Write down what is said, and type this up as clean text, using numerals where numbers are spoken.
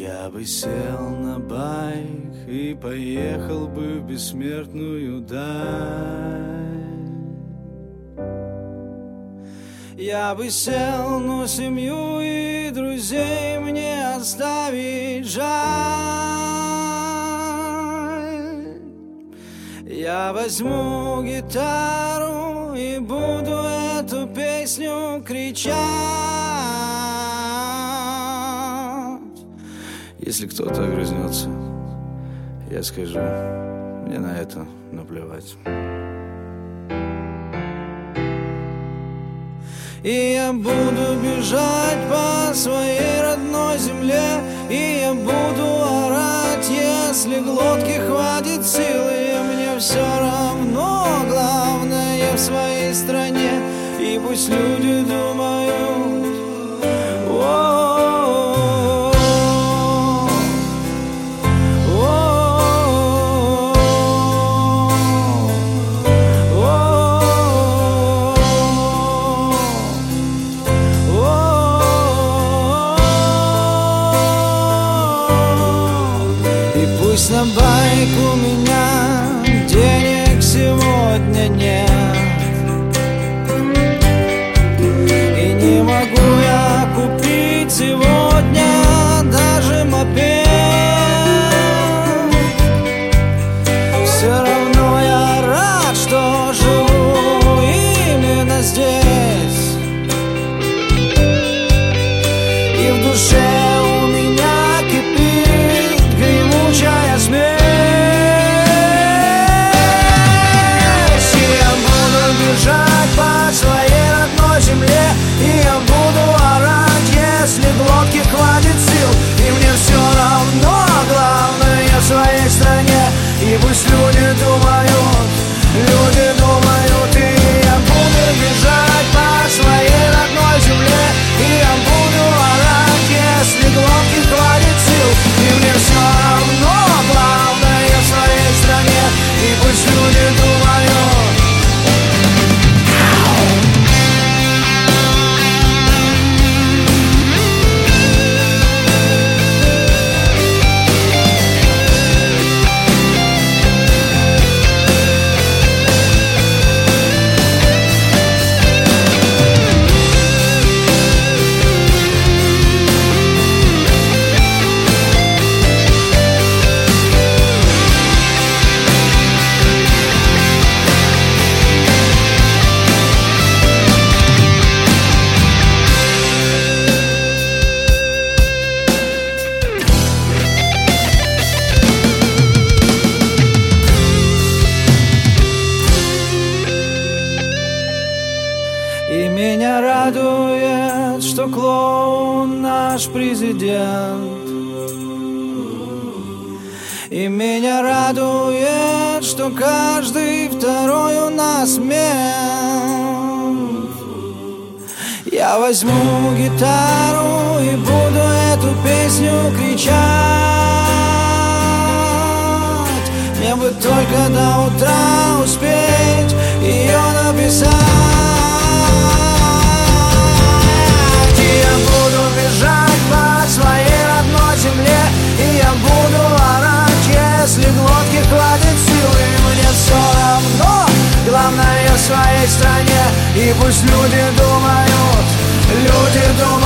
Я бы сел на байк и поехал бы в бессмертную даль. Я бы сел, но семью и друзей мне оставить жаль. Я возьму гитару и буду эту песню кричать. Если кто-то огрызнется, я скажу, мне на это наплевать. И я буду бежать по своей родной земле, и я буду орать, если глотки хватит силы. Мне все равно, главное в своей стране. И пусть люди думают, пусть на байк у меня денег сегодня нет, и не могу я купить сегодня даже мопед. Все равно я рад, что живу именно здесь, и в душе у меня кипит гремучая смесь. И я буду бежать по своей родной земле, и я буду орать, если глотки хватит сил. И мне все равно, главное в своей стране. И пусть люди думают, и я буду бежать по своей родной земле, и я буду орать, если глотки хватит сил. И мне все равно, главное в своей стране. И пусть люди думают. И меня радует, что клоун наш президент. И меня радует, что каждый второй у нас мент. Я возьму гитару и буду эту песню кричать. Мне бы только до утра успеть ее написать. Я буду бежать по своей родной земле, и я буду орать, если глотки хватит сил. И мне все равно, главное в своей стране. И пусть люди думают,